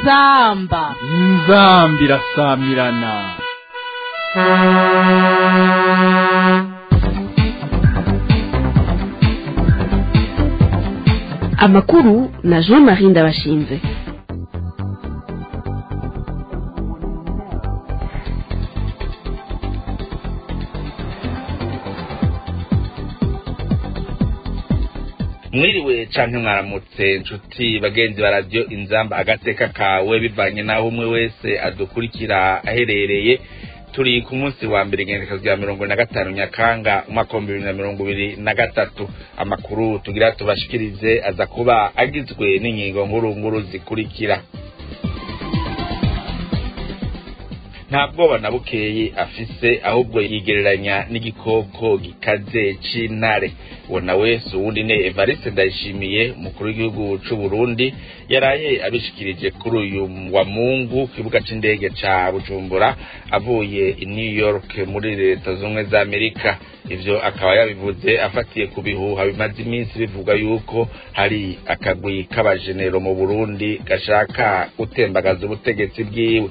inzamba irasamirana. Amakuru na Jean-Marie Ndabashinze. Mwiriwe canke mwaramutse nshuti bagenzi ba radio Inzamba agateka kawe bivanye naho umwe wese adukurikira aherereye. Turi ku munsi wa mbere igenekerezo rya 25 Nyakanga umwaka wa 2023. Amakuru tugira tubashikirize aza kuba agizwe n'ingingo nkuru zikurikira. Ntabwo banabukeye afise ahubwo yigereranya n'igikoko gikaze c'intare. Wona wese uwundi ne Evariste Ndayishimiye mukuru w'igihugu c'u Burundi yaraye abishikirije kuri uyu wa Mungu kibuga c'indege ca Bujumbura avuye i New York muri Leta Zunze za Amerika. Ivyo akaba yabivuze afatiye ku bihuha bimaze iminsi bivuga yuko hari akagwi k'abajenero mu Burundi gashaka gutembagaza ubutegetsi bwiwe.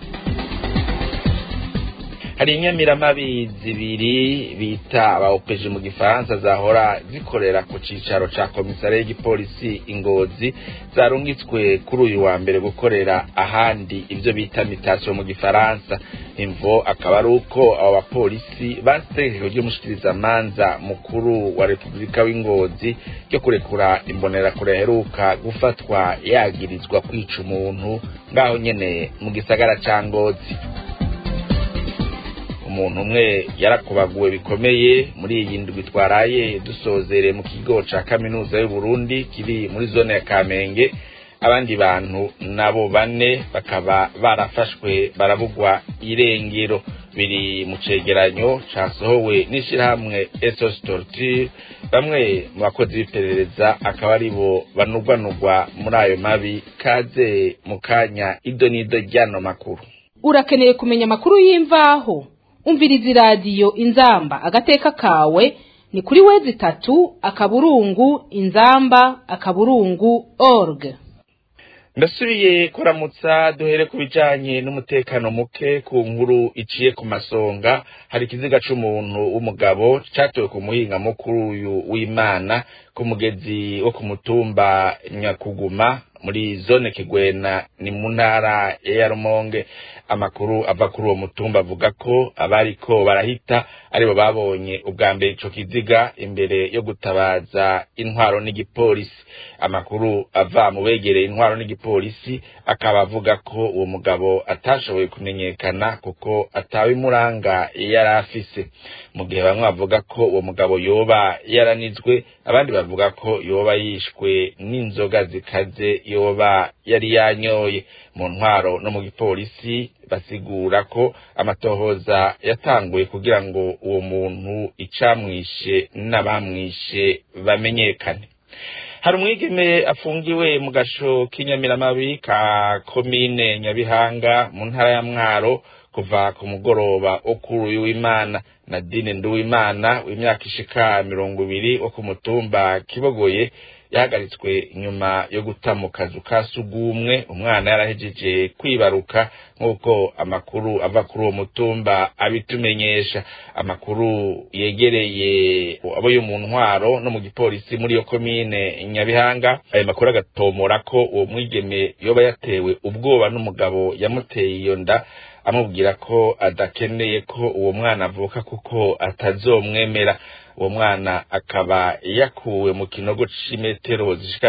Hari inyamiramabi zibiri bita abaopeje mu gifaransa zahora zikorera ku cicaro ca komisare y'igipolisi Ingozi zarungitswe kuri uyu wa mbere gukorera ahandi ivyo bita mutation mu gifaransa. Imvo akaba ari uko abo bapolisi bategeko ry'umushikiriza manza mukuru wa Republika w'Ingozi ryo kurekura imbonera kureheruka gufatwa yagirizwa kwica umuntu ngaho nyene mu gisagara ca Ngozi. Umuntu umwe yarakubaguwe bikomeye muri iyi ndwi twaraye dusozere mu kigo ca kaminuza y'u Burundi kiri muri zone ya Kamenge. Abandi bantu nabo bane bakaba barafashwe barabugwa irengero. Biri mu cegeranyo casohowe n'ishirahamwe SOS Torture. Bamwe mu bakozi b'iperereza akaba ari bo banugwanugwa muri ayo mabi. Kaze mu kanya idonido ryano makuru. Urakeneye kumenya makuru y'imvaho? Umvirizi radio Inzamba agateka kawe ni kuri wezi 3 inzamba.org. Ndasubiye kuramutsa duhere kubijanye n'umutekano muke ku nkuru iciye ku masonga. Hari kiziga c'umuntu w'umugabo catowe ku muhinga mukuru uyu w'Imana ku mugezi wo ku mutumba Nyakuguma muri zone Kigwena ni mu ntara ya Rumonge. Amakuru ava kuri uwo mutumba avuga ko abariko barahita aribo babonye ubwa mbere ico kiziga imbere yo gutabaza intwaro n'igipolisi. Amakuru ava mu begereye intwaro n'igipolisi akaba avuga ko uwo mugabo atashoboye kumenyekana kuko atawe muranga yarafise. Mu gihe bamwe bavuga ko uwo mugabo yoba yaranizwe, abandi bavuga ko yoba yishwe n'inzoga zikaze yoba yari yanyoye. Mu ntwaro no mu gipolisi basigura ko amatohoza yatanguye kugira ngo uwo muntu icamwishe n'abamwishe bamenyekane. Hari umwigeme afungiwe mu gasho k'inyamiramabi ka komine Nyabihanga mu ntara ya Mwaro kuva ku mugoroba okuru w'Imana. Nadine Nduwimana w'imyaka ishika 20 wo ku mutumba Kibogoye yahagaritswe nyuma yo guta mu kazu ka sugumwe. Umwana yarahejeje kwibaruka nk'uko amakuru ava kuri uwo mutumba abitumenyesha. Amakuru yegereye abo yo mu ntwaro no mu gipolisi muri yo komine Nyabihanga, ayo makuru agatomora ko uwo mwigeme yoba yatewe ubwoba n'umugabo yamuteye iyo nda, amubwira ko adakeneye ko uwo mwana avuka kuko atazomwemera. Uwo mwana akaba yakuwe mu kinogo c'imetero zishika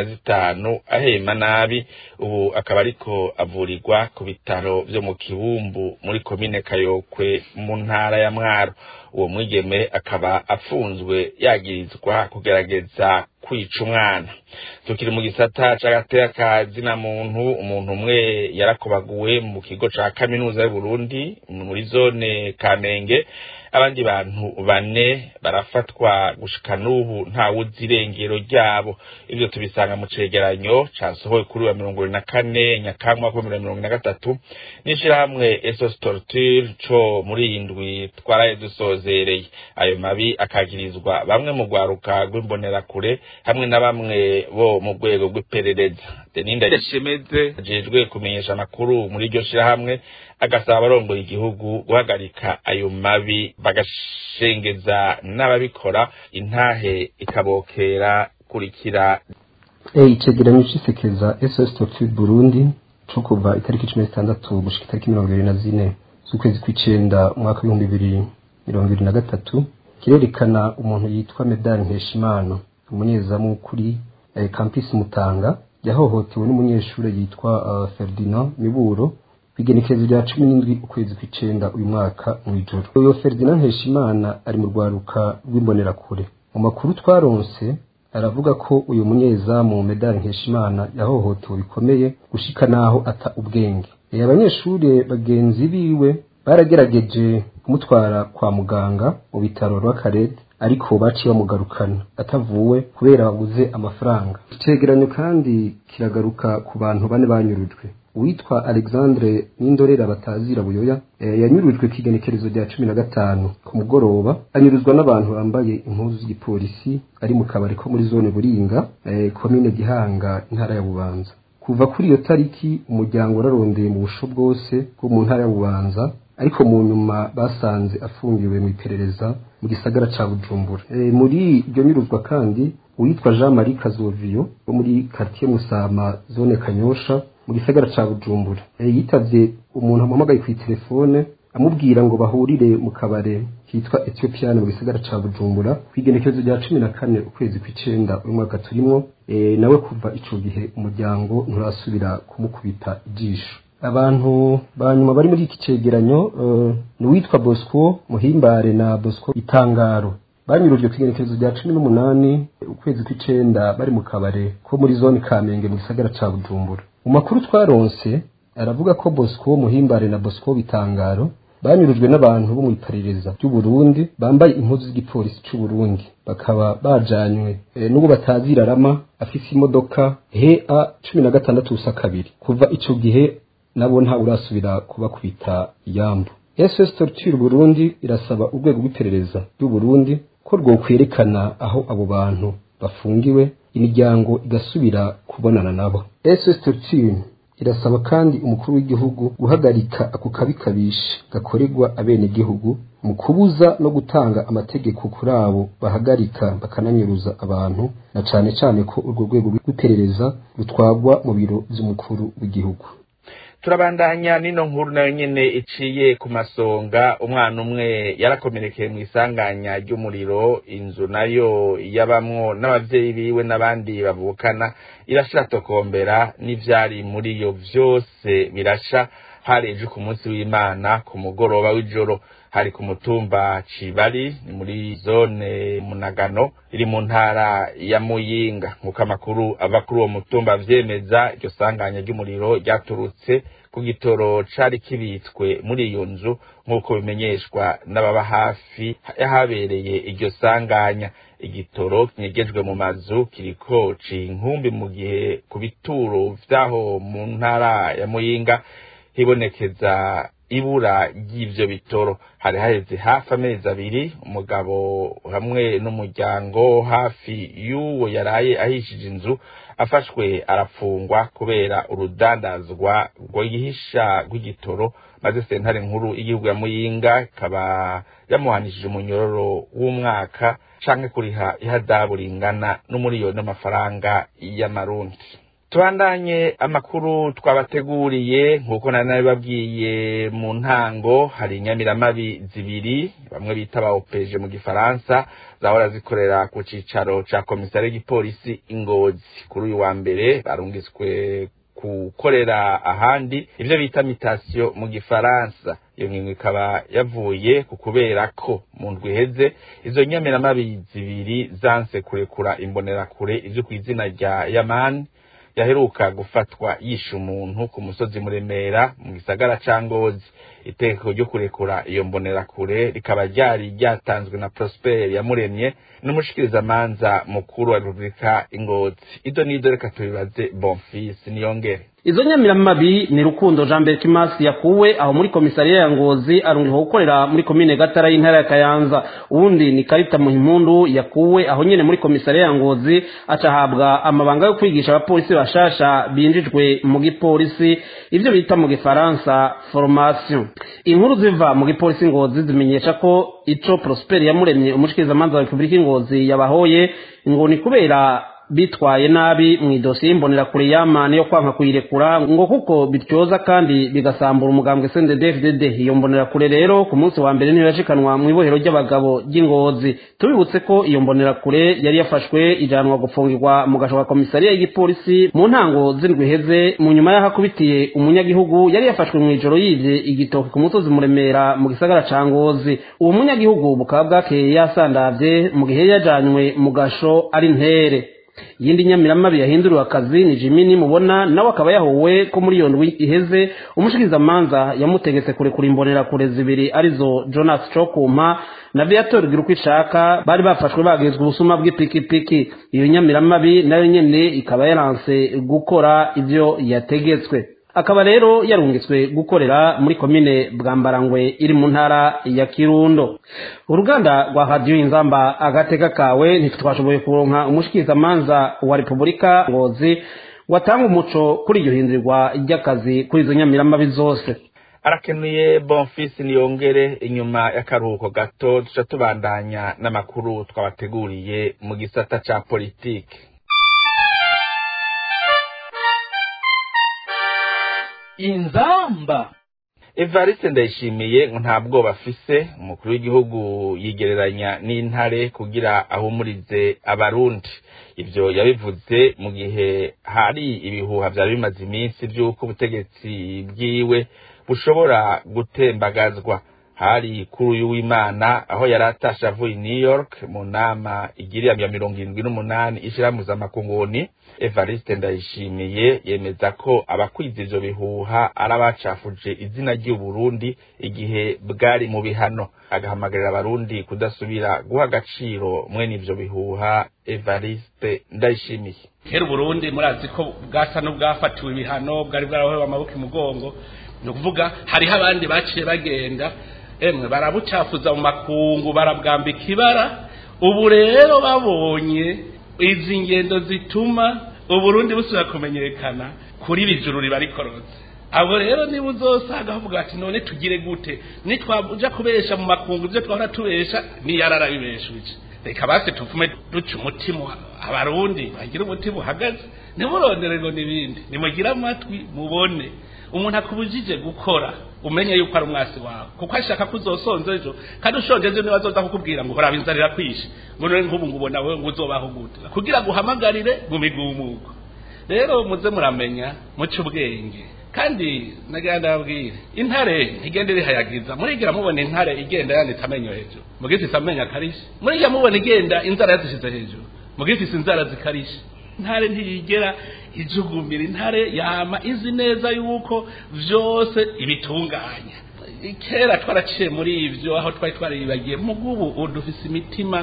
15 ahema nabi. Ubu akaba ariko avurirwa ku bitaro vyo mu Kibumbu muri komine Kayokwe mu ntara ya Mwaro. Uwo mwigeme akaba afunzwe yagirizwa kugerageza kwica umwana. Tukiri mu gisata c'agateka kazi na muntu, umuntu umwe yarakubaguwe mu kigo ca kaminuza y'u Burundi muri zone Kamenge. abandi bantu 4 barafatwa gushika n'ubu nta wuzi irengero ryabo. Ivyo tubisanga mu cegeranyo casohowe kuri wa 24 Nyakanga 2023 n'ishirahamwe SOS Torture co muri indwi twaraye dusozereye. Ayo mabi akagirizwa bamwe mu gwaruka rw'imbonerakure hamwe na bamwe bo mu rwego rw'iperereza. Deninda yashemeze ajejwe kumenyesha amakuru muri iryo shirahamwe agasaba abarongoye igihugu guhagarika ayo mabi bagashengeza n'ababikora intahe ikabokera kurikira. Icegeranyo cisekeza SOS Torture Burundi co kuva itariki 16 gushika itariki 24 z'ukwezi kw'icenda umwaka wa 2023 kirerekana umuntu yitwa Medal Nkeshimana, umunyezamu kuri campus Mutanga, yahohotewe n'umunyeshure yitwa Ferdinand Miburo bigenekerezo rya 17 ukwezi kw'icenda uyu mwaka mw'ijoro. Uyo Ferdinand Nkeshimana ari mu rwaruka rw'imbonerakure. Mu makuru twaronse aravuga ko uyu munyezamu Medal Nkeshimana yahohotewe bikomeye gushika naho ata ubwenge. Abanyeshure bagenzi biwe baragerageje kumutwara kwa muganga mu bitaro rw'Akarere ariko baciye bamugarukana atavuwe kubera baguze amafaranga. Icegeranyo kandi kiragaruka ku bantu 4 banyurujwe. Uwitwa Alexandre Nindorera batazira buyoya yanyurujwe kigenekerezo rya 15 ku mugoroba, anyuruzwa n'abantu bambaye impuzu z'igipolisi ari mu kabari ko muri zone Buringa, commune Gihanga, intara ya Bubanza. Kuva kuri iyo tariki umuryango wararondeye mu busho bwose bwo mu ntara ya Bubanza, ariko mu nyuma basanze afungiwe mu iperereza mu gisagara ca Bujumbura. Muri iryo nyuruzwa kandi uwitwa Jean Marie Kazovio wo muri quartier Musama zone Kanyosha mu gisagara ca Bujumbura yitavye umuntu amuhamagaye ku telefone amubwira ngo bahurire mu kabare kitwa Ethiopian mu gisagara ca Bujumbura kwigenekezo rya 14 ukwezi kw'icenda uyu mwaka turimo. Nawe kuva ico gihe umuryango nturasubira kumukubita ijisho. Abantu banyuma bari muri iki cegeranyo ni witwa Bosco Muhimbare na Bosco Itangaro, banyurujwe kwigenekezo rya 18 ukwezi kw'icenda bari mu kabare ko muri zone Kamenge mu gisagara ca Bujumbura. Mu makuru twaronse aravuga ko Bosco Muhimbare na Bosco Bitangaro banyurujwe n'abantu bo mu iperereza ry'u Burundi bambaye impuzu z'igipolisi cy'u Burundi, bakaba bajanywe n'ubu batazira rama afise imodoka HA 16 kuva ico gihe nabo nta urasubira kubakubita yambu. SOS Torture Burundi irasaba urwego rw'iperereza ry'u Burundi ko rwokwerekana aho abo bantu bafungiwe, imiryango igasubira kubonana nabo. SOS Torture irasaba kandi umukuru w'igihugu guhagarika ako kabikabisha gakorerwa abene gihugu mu kubuza no gutanga amategeko kuri abo bahagarika bakananyuruza abantu, na cane cane ko urwo rwego rw'iperereza rutwagwa mu biro vy'umukuru w'igihugu. Turabandanya nino nkuru nayo nyene iciye ku Masonga. Umwana umwe yarakomerekeye mu isanganya ry'umuriro, inzu nayo yabamwo n'abavyeyi biwe n'abandi bavukana irashira tokombera, n'ivyari muri yo vyose birasha. Hareje ku munsi w'Imana ku mugoroba w'ijoro, hari ku mutumba Cibari ni muri zone Munagano iri mu ntara ya Muyinga. Nkuko amakuru ava kuri uwo mutumba vyemeza, iryo sanganya ry'umuriro ryaturutse ku gitoro cari kibitswe muri iyo nzu, nkuko bimenyeshwa n'ababa hafi yahabereye iryo sanganya. Igitoro kinyegejwe mu mazu kiriko cinkumbi, mu gihe ku bituro vyaho mu ntara ya Muyinga hibonekeza ibura ry'ivyo bitoro. Hari haheze hafi amezi 2 umugabo hamwe n'umuryango hafi y'uwo yaraye ahishije inzu afashwe arafungwa kubera urudandazwa rwo yihisha rw'igitoro, maze sentare nkuru y'igihugu ya Muyinga ikaba yamuhanishije umunyororo w'umwaka canke kuriha ihadabu ringana n'umuriyoni n'amafaranga y'amarundi. Tubandanye amakuru twabateguriye. Nkuko nabibabwiye mu ntango, hari inyamiramabi 2 bamwe bita ba OPG mu gifaransa zahora zikorera ku cicaro ca komisare y'igipolisi Ingozi. Kuri uyu wa mbere barungiswe kukorera ahandi, ivyo bita mutation mu gifaransa. Iyo ngingo ikaba yavuye ku kubera ko mu ndwi iheze izo nyamiramabi 2 zanse kurekura imbonerakure ivyo kw'izina rya Yaman yaheruka gufatwa yishe umuntu ku musozi Muremera mu gisagara ca Ngozi. Itegeko ryo kurekura iyo mbonerakure rikaba ryari ryatanzwe na Prosper Yamuremye n'umushikirizamanza mukuru wa Republika Ngozi. Ido nido reka tubibaze Bonfils Niyongere. Izo nyamiramabi ni Rukundo Jean Berkimas yakuwe aho muri komisariya ya Ngozi arungiho gukorera muri komine Gatara y'intara ya Kayanza. Uwundi ni Karita Muhimpundu yakuwe aho nyene muri komisariya ya Ngozi acahabwa amabanga yo kwigisha abapolisi bashasha binjijwe mu gipolisi, ivyo bita mu gifaransa formation. Inkuru ziva mu gipolisi Ngozi zimenyesha ko ico Prosper Yamuremye umushikirizamanza wa Republika Ngozi yabahoye ngo ni kubera bitwaye nabi mu dosiye y'imbonerakure y'amane yo kwanka kuyirekura ngo kuko bityoza kandi bigasambura umugambwe CNDD-FDD. Iyo mbonerakure rero ku munsi wa mbere niyo yashikanwa mu ibohero ry'abagabo ry'Ingozi. Tubibutse ko iyo mbonerakure yari yafashwe ijanwa gufungirwa mu gasho ka komisariya y'igipolisi mu ntango z'indwi heze, mu nyuma y'ahakubitiye umunyagihugu yari yafashwe mu ijoro yivye igitoke ku musozi Muremera mu gisagara ca Ngozi. Uwo munyagihugu bukaba bwakeye yasandavye mu gihe yajanywe mu gasho ari ntere. Yindi nyamiramabi yahinduriwe akazi ni Jimmy Mubona, nawe akaba yahowe ko muri iyo ndwi iheze umushikirizamanza yamutegetse kurekura imbonerakure zibiri arizo Jonas Chokuma na Viator Girukwishaka bari bafashwe bagezwe ubusuma bw'ipikipiki. Iyo nyamiramabi nayo nyene ikaba yaranse gukora ivyo yategetswe, akaba rero yarungitswe gukorera muri komine Bwambarangwe iri mu ntara ya Kirundo. Uruganda rwa Radio Inzamba agateka kawe ntitwashoboye kuronka umushikirizamanza wa Republika Ngozi watanga umuco kuri iryo hindurirwa ry'akazi kuri izo nyamiramabi zose. Arakenuye Bonfils Niyongere. Inyuma y'akaruhuko gato tuca tubandanya n'amakuru twabateguriye mu gisata ca politike. Inzamba. Evariste Ndayishimiye ngo nta bwoba afise. Umukuru w'igihugu yigereranya n'intare kugira ahumurize abarundi. Ivyo yabivuze mu gihe hari ibihuha vyari bimaze iminsi vy'uko ubutegetsi bwiwe bushobora gutembagazwa. Hari kuri uyu w'Imana aho yaratashe avuye New York mu nama igiriya 78 ishiramuza makungoni. Evariste Ndayishimiye yemeza ko abakwiza ivyo bihuha arabacafuje izina ry'Uburundi igihe bwari mu bihano, agahamagarira abarundi kudasubira guha agaciro mwene ivyo bihuha. Evariste Ndayishimiye: Kera Burundi murazi ko bwasa n'ubwafatiwe ibihano, bwari bwarahowe amaboko imugongo, no kuvuga hariho abandi baciye bagenda barabucafuza mu makungu, barabwambika ibara. Ubu rero babonye izi ngendo zituma Uburundi busubira kumenyekana kuri bijuru ribarikoroze. Abo rero niba uzosanga bavuga ati none tugire gute, nitwabuja kubesha mu makungu ivyo twahora tubesha ni yararabibeshuje, reka base tuvume duca umutima abarundi bagira umutima uhagaze, nimurondere ngo nibindi, nimugira amatwi mubone. Umuntu akubujije gukora umenye yuko ari umwasi wawe, kuko ashaka kuzosonza ejo, kandi ushonjeje niba azoza kukubwira ngo hora binzarira kwishe ngo none nk'ubu ngubona wewe ngo uzobaho gute, kugira guhamagarire mu migumuko. Rero muze muramenya muce ubwenge, kandi nagenda babwire intare ntigende rihayagiza. Murigira mubona intare igenda yanditse amenyo hejuru, mugifise amenyo akarishe. Murigira mubona igenda inzara yazishize hejuru, mugifise inzara zikarishe. Intare ntiyigera ijugumira, intare yama izi neza yuko vyose ibitunganya. Kera twaraciye muri ivyo aho twari twaribagiye, mugubu udufise imitima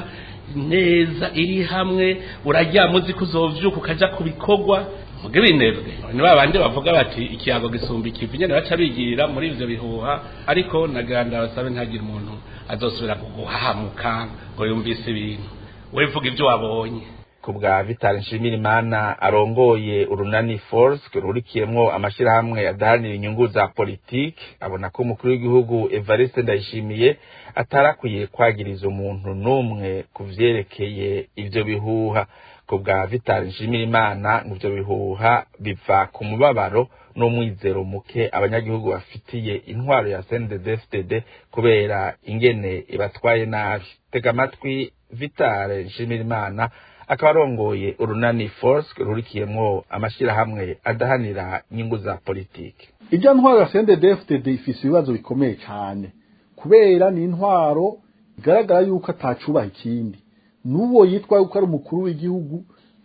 neza iri hamwe, urajya muzi kuzovyuka ukaja kubikogwa mugibinebwe. Ni babandi bavuga bati ikiyago gisumba ikivi, nyene baca bigirira muri ivyo bihuha. Ariko naganda basabe ntagira umuntu azosubira kuguhamuka ngo yumvise ibintu, wevuga ivyo wabonye. Kubwa Vital Nshimirimana arongoye urunani Force rurikiyemwo amashirahamwe adahanira inyungu za politike, abona ko umukuru w'igihugu Evariste Ndayishimiye atarakwiye kwagiriza umuntu numwe kuvyerekeye ivyo bihuha. Kubwa Vital Nshimirimana ivyo bihuha biva ku mubabaro n'umwizero muke abanyagihugu bafitiye intwaro ya CNDD-FDD kubera ingene ibatwaye nabi. Tega amatwi Vital Nshimirimana akaba arongoye urunani Force rurikiyemwo amashirahamwe adahanira inyungu za politike. Ijya ntwaro ya CNDD-FDD ifise ibibazo bikomeye cyane, kubera ni intwaro igaragara yuko atacubaha ikindi. Nuwo yitwa yuko ari umukuru w'igihugu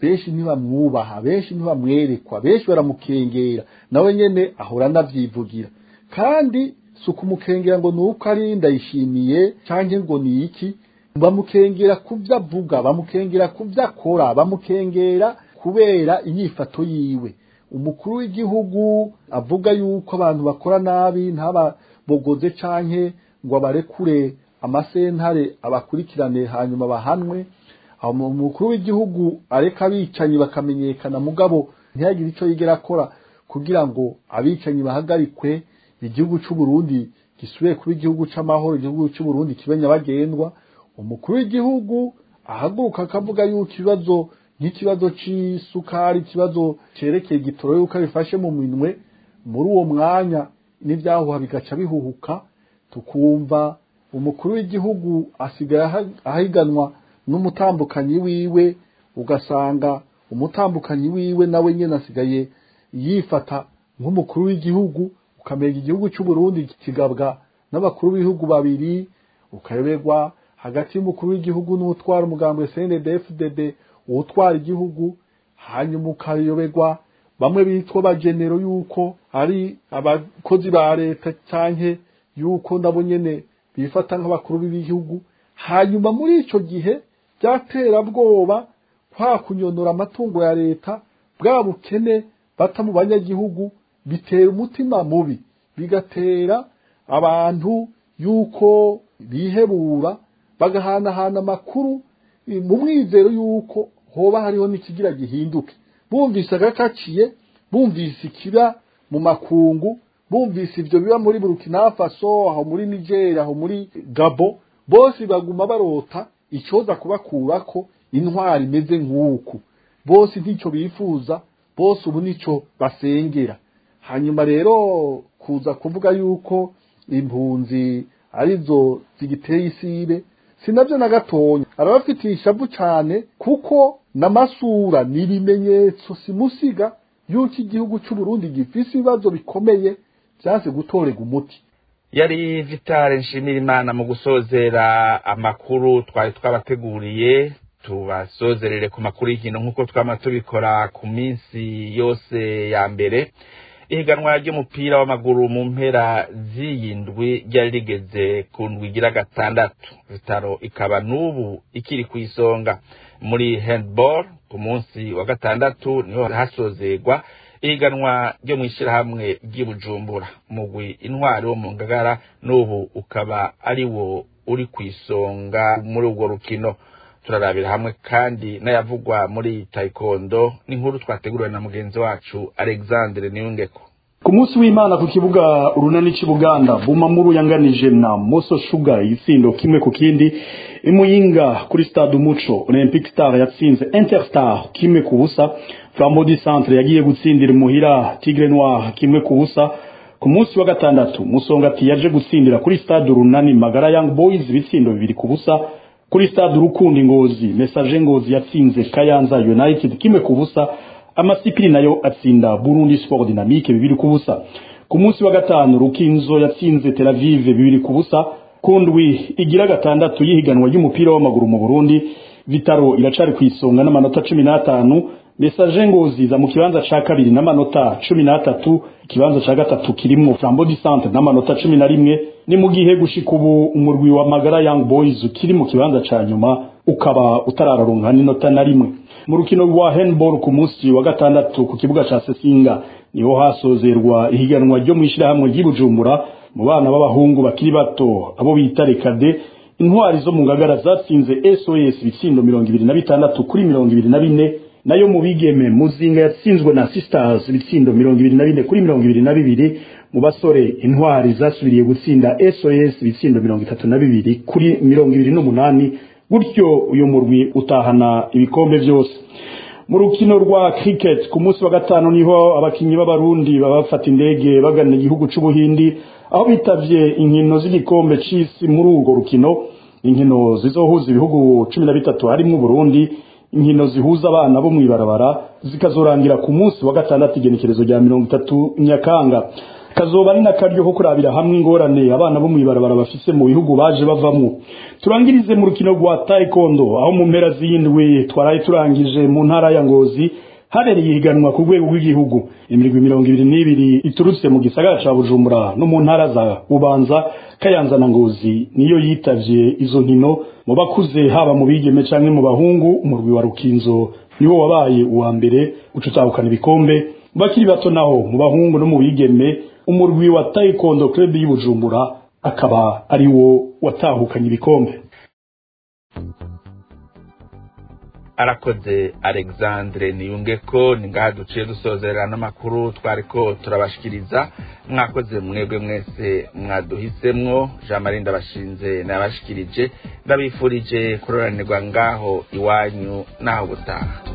benshi ntibamwubaha, benshi ntibamwerekwa, benshi baramukengera, nawe nyene ahora anavyivugira. Kandi suku mukengera ngo nuko ari Ndayishimiye canke ngo ni iki, bamukengera kuvya avuga, bamukengera kuvya akora, bamukengera kubera inyifato yiwe. Umukuru w'igihugu avuga yuko abantu bakora nabi ntababogoze canke ngo abarekure amasentare abakurikirane hanyuma bahanwe. Aho umukuru w'igihugu areka abicanyi bakamenyekana, mugabo ntiyagire ico yigera akora kugira ngo abicanyi bahagarikwe, igihugu c'u Burundi gisubire kuba igihugu c'amahoro, igihugu c'u Burundi kibe nyabagendwa. Umukuru w'igihugu ahaguruka akavuga yuko ikibazo nk'ikibazo c'isukari, ikibazo cerekeye igitoro yuko bifashe mu minwe, muri uwo mwanya n'ivyahuha bigaca bihuhuka, tukumva umukuru w'igihugu asigaye ahiganwa n'umutambukanyi wiwe, ugasanga umutambukanyi wiwe nawe nyene asigaye yifata nk'umukuru w'igihugu, ukamenya igihugu c'u Burundi kigabwa n'abakuru b'ibihugu babiri, ukayoberwa hagati y'umukuru w'igihugu n'utwara umugambwe CNDD-FDD utwara igihugu, hanyuma ukayoberwa bamwe bitwa bagenero yuko ari abakozi ba leta canke yuko ndabo nyene bifata nk'abakuru b'ibihugu. Hanyuma muri ico gihe byatera bwoba kwa kunyonora amatungo ya leta, bwa bukene bata mu banyagihugu, bitera umutima mubi, bigatera abantu yuko bihebura bagahanahana amakuru mu mwizero yuko hoba hariho n'ikigira gihinduke. Bumvise agakaciye, bumvise ikiba mu makungu, bumvise ivyo biba muri Burkina Faso, aho muri Niger, aho muri Gabo, bose baguma barota icoza kubakurako intwari imeze nk'uku. Bose ntico bifuza, bose ubu nico basengera. Hanyuma rero kuza kuvuga yuko impunzi arizo zigiteye isibe, sinavyo na gatonya. Arabafitiye ishavu cane kuko n'amasura n'ibimenyetso simusiga yuko igihugu c'u Burundi gifise ibibazo bikomeye vyanse gutorega umuti. Yari Vital Nshimirimana mu gusozera amakuru twari twabateguriye. Tubasozerere ku makuru y'ikino nk'uko twama tubikora ku minsi yose ya mbere. Ihiganwa ry'umupira w'amaguru mu mpera z'iyindwi ryari rigeze ku ndwi igira 6. Vitaro ikaba n'ubu ikiri ku isonga. Muri handball ku munsi wa 6 niho hasozerwa ihiganwa ryo mwishirahamwe ry'Ibujumbura. Mugwi Intwari wo mu Ngagara n'ubu ukaba ari wo uri ku isonga muri urwo rukino. Turarabira hamwe kandi n'ayavugwa muri taekwondo n'inkuru twateguriwe na mugenzi wacu Alexandre Niyungeko. Ku munsi w'Imana ku kibuga urunani c'Ibuganda, Bumamuru yanganije na Moso Sugar itsindo kimwe ku kindi. Imuyinga kuri Stade Umuco, Olympic Star yatsinze Interstar kimwe ku busa. Flambeau Centre yagiye gutsindira Muhira Tigre Noir kimwe ku busa. Ku munsi wa 6 Musongati yaje gutsindira kuri Stade Urunani Magara Young Boys bitsindo 2 ku busa. Kuri Stade Urukundi Ngozi, Message Ngozi yatsinze Kayanza United kimwe ku busa. Amasipiri nayo atsinda Burundi Sport Dynamique 2 ku busa. Ku munsi wa 5 Rukinzo yatsinze Tel Aviv 2 ku busa. Kundwi igira 6 yihiganwa y'umupira w'amaguru mu Burundi, Vitaro iracari ku isonga n'amanota 15. Message Ngozi za mu kibanza ca kabiri n'amanota 13, ikibanza ca gatatu kirimo Flambeau Centre n'amanota 11. Ni mu gihe gushika ubu umurwi wa Magara Young Boys ukiri mu kibanza ca nyuma ukaba utarararonka n'inota na rimwe. Mu rukino rwa handball ku munsi wa 6 ku kibuga ca Sesinga niho hasozerwa ihiganwa ryo mwishirahamwe ry'Ibujumbura mu bana b'abahungu bakiri bato abo bita Rekade. Intwari zo mu Ngagara zatsinze SOS bitsindo 26 kuri 24. Nayo mu bigeme Muzinga yatsinzwe na Sisters bitsindo 24 kuri 22. Mu basore Intwari zasubiriye gutsinda SOS bitsindo 32 kuri 28. Gutyo uyu murwi utahana ibikombe byose. Mu rukino rwa cricket ku munsi wa 5 niho abakinyi b'abarundi babafata indege bagana igihugu c'Ubuhindi aho bitavye inkino z'igikombe c'isi. Muri urwo rukino inkino zizohuza ibihugu 13 harimo Burundi, inkino zihuza abana bo mwibarabara zikazorangira ku munsi wa 6 igenekerezo rya 30 Nyakanga. kazoba ni nakaryo ko kurabira hamwe ingorane abana bo mwibarabara bafise mu bihugu baje bavamwo. Turangirize mu rukino rwa taekwondo aho mu mpera z'indwi twaraye turangije mu ntara ya Ngozi habereye ihiganwa ku rwego rw'igihugu. Imirwi 22 iturutse mu gisagara ca Bujumbura no mu ntara za Bubanza, Kayanza na Ngozi niyo yitavye izo nkino. Mu bakuze haba mu bigeme canke mu bahungu, umurwi wa Rukinzo niwo wabaye uwa mbere ucutahukana ibikombe. Bakiri bato naho mu bahungu no mu bigeme, umurwi wa Taekwondo Club y'Ibujumbura akaba ari wo watahukanye ibikombe. Arakoze Alexandre Niyungeko. Ningaha duciye dusozerera n'amakuru twariko turabashikiriza. Mwakoze mwebwe mwese mwaduhisemwo. Jean Marie Ndabashinze nabashikirije, ndabifurije kuroranirwa ngaho iwanyu naho gutaha.